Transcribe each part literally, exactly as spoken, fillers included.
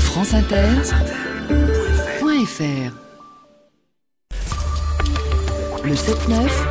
France Inter point F R. Le sept neuf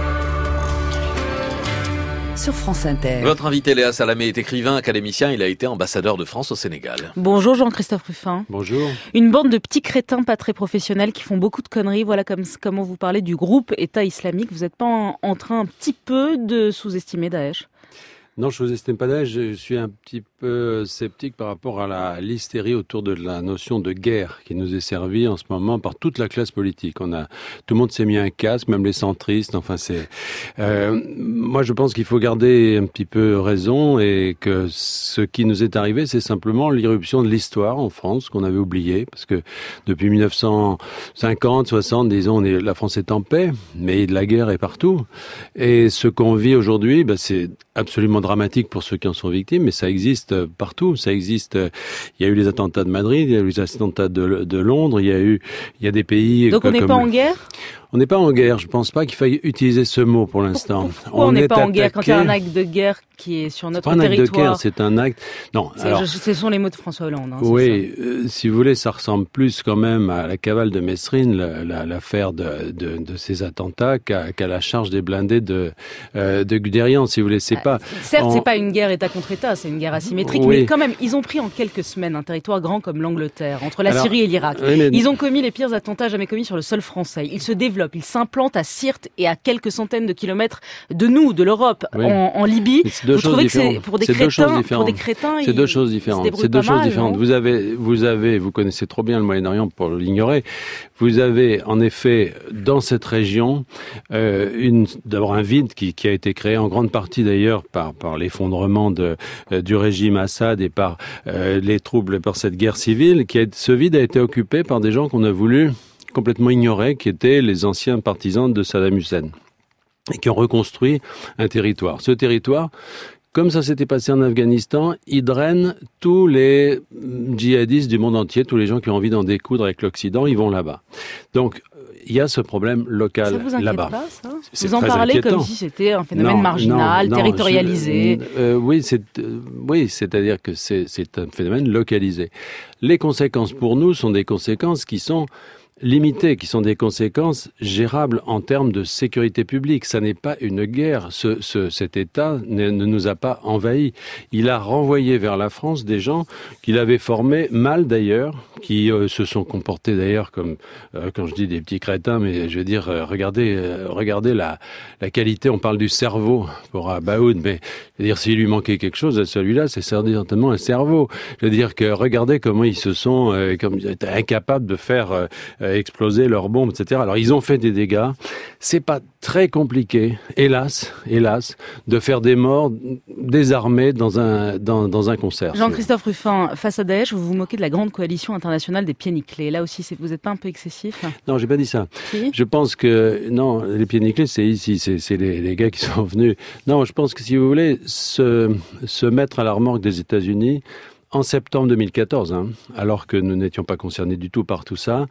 sur France Inter. Votre invité Léa Salamé est écrivain, académicien. Il a été ambassadeur de France au Sénégal. Bonjour Jean-Christophe Rufin. Bonjour. Une bande de petits crétins pas très professionnels qui font beaucoup de conneries. Voilà comme, comment vous parlez du groupe État islamique. Vous n'êtes pas en, en train un petit peu de sous-estimer Daesh ? Non, je ne sous-estime pas Daesh. Je suis un petit peu sceptique par rapport à la l'hystérie autour de la notion de guerre qui nous est servie en ce moment par toute la classe politique. On a, tout le monde s'est mis un casque, même les centristes. Enfin, c'est. Euh, moi, je pense qu'il faut garder un petit peu raison et que ce qui nous est arrivé, c'est simplement l'irruption de l'histoire en France qu'on avait oublié, parce que depuis mille neuf cent cinquante, soixante, disons, on est, la France est en paix, mais la guerre est partout. Et ce qu'on vit aujourd'hui, ben, c'est absolument dramatique pour ceux qui en sont victimes, mais ça existe partout. Ça existe. Il y a eu les attentats de Madrid, il y a eu les attentats de, de Londres, il y a eu, il y a des pays. Donc on n'est pas en guerre ? On n'est pas en guerre. Je pense pas qu'il faille utiliser ce mot pour l'instant. Pourquoi on n'est pas en guerre quand il y a un acte de guerre qui est sur notre territoire ? C'est pas un acte de guerre, c'est un acte. Non. C'est, alors, je, ce sont les mots de François Hollande. Hein, oui, euh, si vous voulez, ça ressemble plus quand même à la cavale de Messrine, la, la, l'affaire de, de, de ces attentats, qu'à, qu'à la charge des blindés de, euh, de Guderian. Si vous voulez, c'est euh, pas. Certes, on... c'est pas une guerre État contre État, c'est une guerre asymétrique, oui. Mais quand même, ils ont pris en quelques semaines un territoire grand comme l'Angleterre, entre la alors, Syrie et l'Irak. Oui, mais... Ils ont commis les pires attentats jamais commis sur le sol français. Ils se développent, ils s'implantent à Sirte et à quelques centaines de kilomètres de nous, de l'Europe, oui. en, en Libye. Vous trouvez que c'est pour des c'est crétins, pour des crétins, c'est deux choses différentes. C'est deux choses différentes. Vous avez, vous avez, vous connaissez trop bien le Moyen-Orient pour l'ignorer. Vous avez en effet dans cette région euh, une, d'abord un vide qui, qui a été créé en grande partie d'ailleurs par par l'effondrement de euh, du régime Assad et par euh, les troubles par cette guerre civile. Qui a, ce vide a été occupé par des gens qu'on a voulu complètement ignorés, qui étaient les anciens partisans de Saddam Hussein et qui ont reconstruit un territoire. Ce territoire, comme ça s'était passé en Afghanistan, il draine tous les djihadistes du monde entier, tous les gens qui ont envie d'en découdre avec l'Occident, ils vont là-bas. Donc, il y a ce problème local là-bas. Ça vous inquiète là-bas. Pas, ça c'est Vous en parlez inquiétant. Comme si c'était un phénomène non, marginal, non, non, territorialisé. Je, euh, oui, c'est, euh, oui, c'est-à-dire que c'est, c'est un phénomène localisé. Les conséquences pour nous sont des conséquences qui sont limitées, qui sont des conséquences gérables en termes de sécurité publique. Ça n'est pas une guerre. Ce, ce, cet État ne, ne nous a pas envahis. Il a renvoyé vers la France des gens qu'il avait formés mal d'ailleurs, qui euh, se sont comportés d'ailleurs comme, euh, quand je dis des petits crétins, mais je veux dire, euh, regardez, euh, regardez la, la qualité. On parle du cerveau pour Abaoud, mais je veux dire, s'il lui manquait quelque chose à celui-là, c'est certainement un cerveau. Je veux dire que regardez comment ils se sont, euh, comme ils étaient incapables de faire euh, exploser leurs bombes, et cetera. Alors, ils ont fait des dégâts. C'est pas très compliqué, hélas, hélas, de faire des morts désarmés dans un, dans, dans un concert. Jean-Christophe Rufin, face à Daesh, vous vous moquez de la grande coalition internationale des pieds nickelés. Là aussi, c'est, vous n'êtes pas un peu excessif ? Non, j'ai pas dit ça. Si. Je pense que, non, les pieds nickelés, c'est ici, c'est, c'est les, les gars qui sont venus. Non, je pense que si vous voulez se, se mettre à la remorque des États-Unis, en septembre deux mille quatorze, hein, alors que nous n'étions pas concernés du tout par tout ça,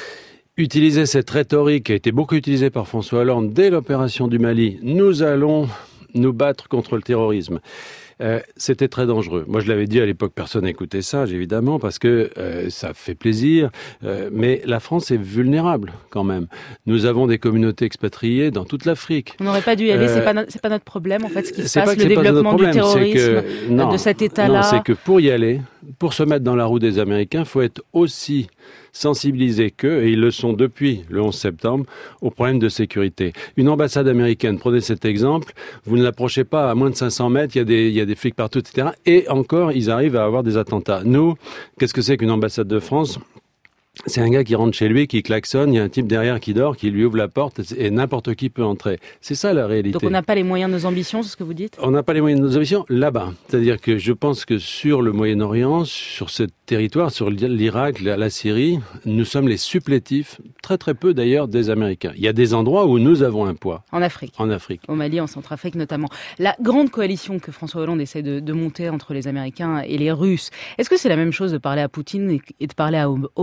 utiliser cette rhétorique qui a été beaucoup utilisée par François Hollande dès l'opération du Mali, nous allons nous battre contre le terrorisme. Euh, c'était très dangereux. Moi, je l'avais dit à l'époque, personne n'écoutait ça, évidemment, parce que euh, ça fait plaisir. Euh, mais la France est vulnérable, quand même. Nous avons des communautés expatriées dans toute l'Afrique. On n'aurait pas dû y aller. Euh, c'est pas no- c'est pas notre problème, en fait, ce qui se passe, le développement problème, du terrorisme, que, non, de cet État-là. Non, c'est que pour y aller, pour se mettre dans la roue des Américains, il faut être aussi sensibilisés qu'eux, et ils le sont depuis le onze septembre, aux problèmes de sécurité. Une ambassade américaine, prenez cet exemple, vous ne l'approchez pas à moins de cinq cents mètres, il y a des, il y a des flics partout, et cetera. Et encore, ils arrivent à avoir des attentats. Nous, qu'est-ce que c'est qu'une ambassade de France ? C'est un gars qui rentre chez lui, qui klaxonne, il y a un type derrière qui dort, qui lui ouvre la porte et n'importe qui peut entrer. C'est ça la réalité. Donc on n'a pas les moyens de nos ambitions, c'est ce que vous dites ? On n'a pas les moyens de nos ambitions là-bas. C'est-à-dire que je pense que sur le Moyen-Orient, sur ce territoire, sur l'Irak, la, la Syrie, nous sommes les supplétifs, très très peu d'ailleurs, des Américains. Il y a des endroits où nous avons un poids. En Afrique. En Afrique. Au Mali, en Centrafrique notamment. La grande coalition que François Hollande essaie de, de monter entre les Américains et les Russes, est-ce que c'est la même chose de parler à Poutine et de parler à Obama ? Parce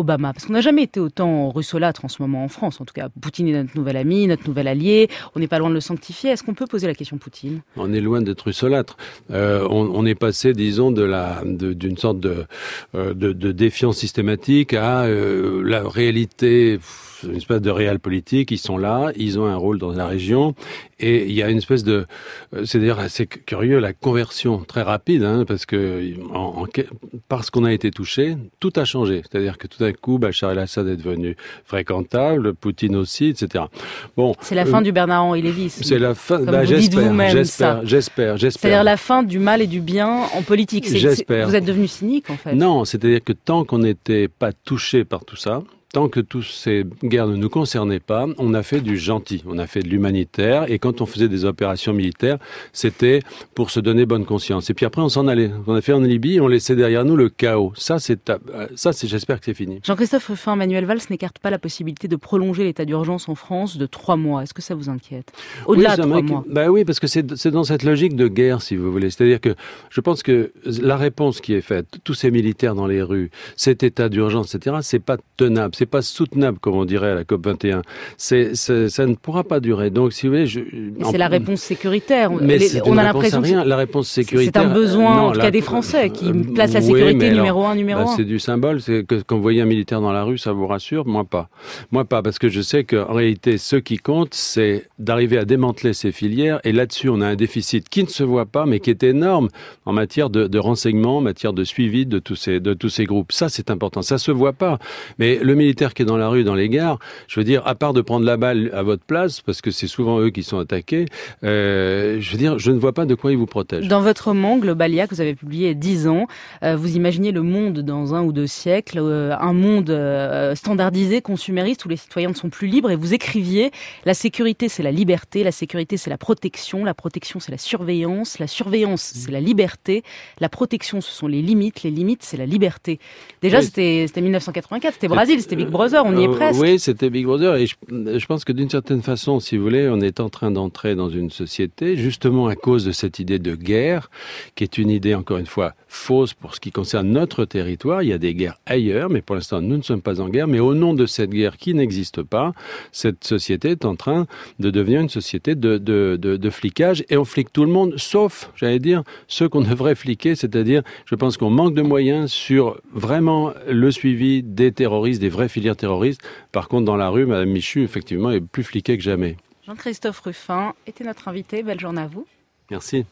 parce qu'on n'a jamais été autant russolâtre en ce moment en France. En tout cas, Poutine est notre nouvel ami, notre nouvel allié. On n'est pas loin de le sanctifier. Est-ce qu'on peut poser la question Poutine ? On est loin d'être russolâtre. Euh, on, on est passé, disons, de la, de, d'une sorte de, euh, de, de défiance systématique à euh, la réalité. Une espèce de réel politique, ils sont là, ils ont un rôle dans la région, et il y a une espèce de, c'est d'ailleurs assez curieux, la conversion très rapide, hein, parce que en, en, parce qu'on a été touché, tout a changé. C'est-à-dire que tout d'un coup, Bachar el-Assad est devenu fréquentable, Poutine aussi, et cetera. Bon, c'est la euh, fin du Bernard-Henri Lévy. C'est la fin. Comme bah, vous j'espère, dites vous-même, j'espère, ça. j'espère, j'espère. C'est-à-dire la fin du mal et du bien en politique. C'est, j'espère. C'est, vous êtes devenu cynique, en fait. Non, c'est-à-dire que tant qu'on n'était pas touché par tout ça. Tant que toutes ces guerres ne nous concernaient pas, on a fait du gentil, on a fait de l'humanitaire, et quand on faisait des opérations militaires, c'était pour se donner bonne conscience. Et puis après, on s'en allait. On a fait en Libye, on laissait derrière nous le chaos. Ça, c'est, ça, c'est, j'espère que c'est fini. Jean-Christophe Rufin, Manuel Valls n'écarte pas la possibilité de prolonger l'état d'urgence en France de trois mois. Est-ce que ça vous inquiète ? Au-delà oui, de trois mec, mois. Bah oui, parce que c'est, c'est dans cette logique de guerre, si vous voulez. C'est-à-dire que je pense que la réponse qui est faite, tous ces militaires dans les rues, cet état d'urgence, et cetera, c'est pas tenable. C'est pas soutenable, comme on dirait à la COP vingt et un. C'est, c'est, ça ne pourra pas durer. Donc, si vous voulez, je, en... c'est la réponse sécuritaire. Mais Les, c'est on une a réponse l'impression à rien. que La réponse sécuritaire. C'est un besoin, non, en tout la... cas des Français, qui euh, placent la sécurité oui, numéro alors, un, numéro bah, un. C'est du symbole. C'est que quand vous voyez un militaire dans la rue, ça vous rassure ? Moi pas. Moi pas, parce que je sais qu'en réalité, ce qui compte, c'est d'arriver à démanteler ces filières. Et là-dessus, on a un déficit qui ne se voit pas, mais qui est énorme en matière de, de renseignement, en matière de suivi de tous ces, de tous ces groupes. Ça, c'est important. Ça se voit pas. Mais le militaire qui est dans la rue, dans les gares, je veux dire, à part de prendre la balle à votre place, parce que c'est souvent eux qui sont attaqués, euh, je veux dire, je ne vois pas de quoi ils vous protègent. Dans votre roman, Globalia, que vous avez publié il y a dix ans, euh, vous imaginez le monde dans un ou deux siècles, euh, un monde euh, standardisé, consumériste, où les citoyens ne sont plus libres, et vous écriviez « La sécurité, c'est la liberté, la sécurité, c'est la protection, la protection, c'est la surveillance, la surveillance, c'est la liberté, la protection, ce sont les limites, les limites, c'est la liberté. » Déjà, oui. c'était, c'était dix-neuf cent quatre-vingt-quatre, c'était Brésil, c'était Big Brother, on y est presque. Oui, c'était Big Brother, et je, je pense que d'une certaine façon, si vous voulez, on est en train d'entrer dans une société, justement à cause de cette idée de guerre, qui est une idée, encore une fois, fausse pour ce qui concerne notre territoire. Il y a des guerres ailleurs, mais pour l'instant, nous ne sommes pas en guerre. Mais au nom de cette guerre qui n'existe pas, cette société est en train de devenir une société de, de, de, de flicage, et on flique tout le monde, sauf, j'allais dire, ceux qu'on devrait fliquer, c'est-à-dire, je pense qu'on manque de moyens sur vraiment le suivi des terroristes, des vraies filières terroristes. Par contre, dans la rue, Madame Michu, effectivement, est plus fliquée que jamais. Jean-Christophe Rufin était notre invité. Belle journée à vous. Merci.